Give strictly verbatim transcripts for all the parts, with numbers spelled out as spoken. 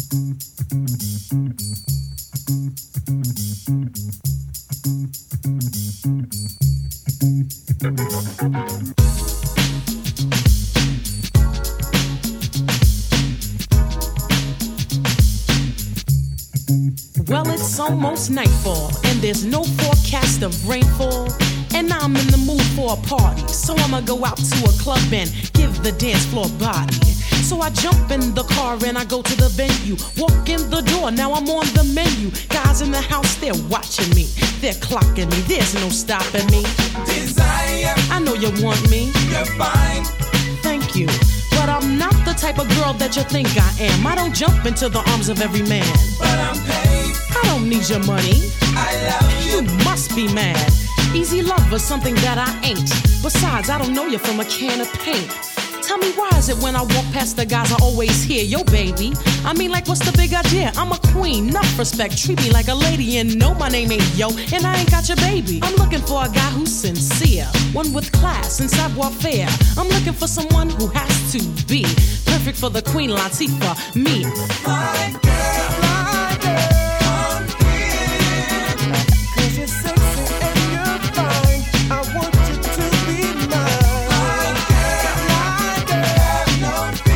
Well, it's almost nightfall, and there's no forecast of rainfall. And I'm in the mood for a party, so I'ma go out to a club and give the dance floor body. So I jump in the car and I go to the venue. Walk in the door, now I'm on the menu. Guys in the house, they're watching me. They're clocking me, there's no stopping me. Desire, I know you want me. you're fine. Thank you. But I'm not the type of girl that you think I am. I don't jump into the arms of every man. But I'm paid, I don't need your money. I love You you. must be mad. Easy love is something that I ain't. Besides, I don't know you from a can of paint. Tell me, why is it when I walk past the guys I always hear, yo baby? I mean, like, what's the big idea? I'm a queen, enough respect, treat me like a lady. And no, my name ain't yo, and I ain't got your baby. I'm looking for a guy who's sincere, one with class and savoir-faire. I'm looking for someone who has to be perfect for the Queen Latifah, me. My girl, my girl, come here. 'Cause you're sexy and you're fine. I want you to be mine. My girl, my girl, no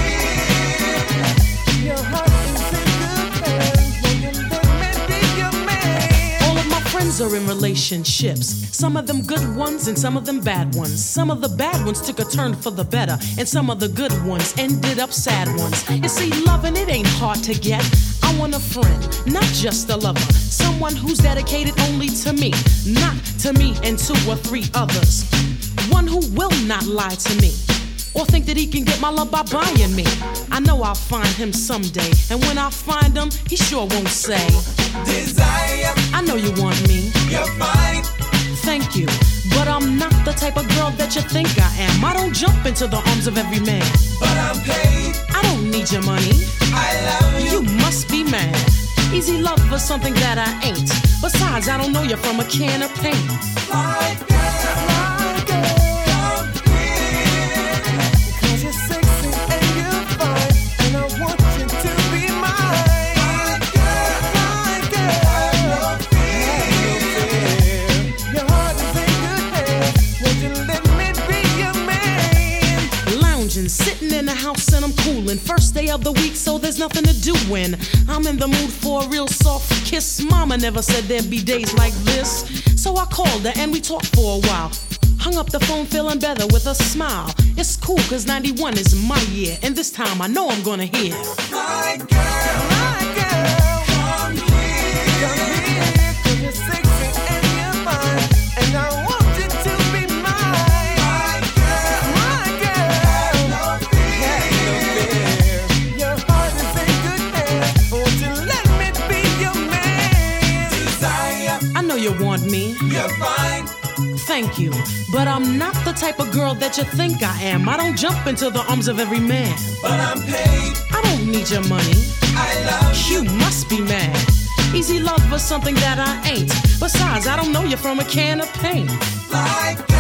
fear. Your heart is in good hands. When you let me be your man. All of my friends are in relationships. Some of them good ones and some of them bad ones. Some of the bad ones took a turn for the better, and some of the good ones ended up sad ones. You see, loving it ain't hard to get. I want a friend, not just a lover. Someone who's dedicated only to me, not to me and two or three others. One who will not lie to me or think that he can get my love by buying me. I know I'll find him someday, and when I find him, he sure won't say, Desire, I know you want me. you're fine. Thank you, but I'm not the type of girl that you think I am. I don't jump into the arms of every man. But I'm paid, I don't need your money. I love you. You must be mad. Easy love for something that I ain't. Besides, I don't know you from a can of paint. My girl, my girl, come here. 'Cause you're sexy and you're fine. And I want you to be mine. My girl, my girl, no fear. Your heart is in good hands. Won't you let me be your man? Lounging, sitting in the house and I'm coolin'. First day of the week, so there's nothing to do when I'm in the mood for a real soft kiss. Mama never said there'd be days like this, so I called her and we talked for a while. Hung up the phone feeling better with a smile. It's cool cause ninety-one is my year, and this time I know I'm gonna hear. My girl, my girl, come here. Come here, 'cause you're sexy and you're fine. And I want you to be mine. My girl, my girl, no fear. No fear. Your heart is in good hands. Won't you let me be your man? Desire, I know you want me. you're fine. Thank you, but I'm not the type of girl that you think I am. I don't jump into the arms of every man. But I'm paid, I don't need your money. I love you. You must be mad. Easy love for something that I ain't. Besides, I don't know you from a can of paint. My girl.